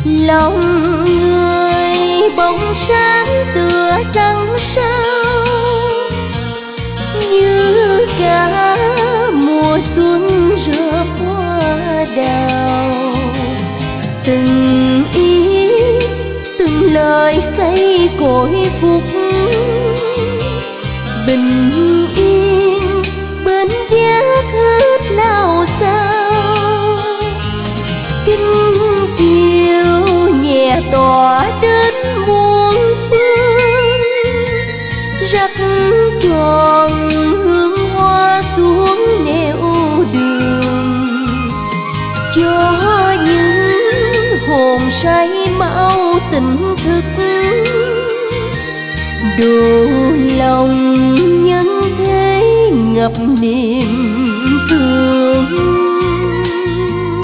lòng người bóng sáng tựa trăng sao, như cả mùa xuân rỡ hoa đào. Từng ý từng lời xây cội phúc bình yên bên giác hết lao sao. Kinh chiều nhẹ tỏa đến muôn phương, rắc tròn hương hoa xuống nẻo đường, cho những hồn say mau tỉnh thức, độ lòng nhân thế ngập niềm thương.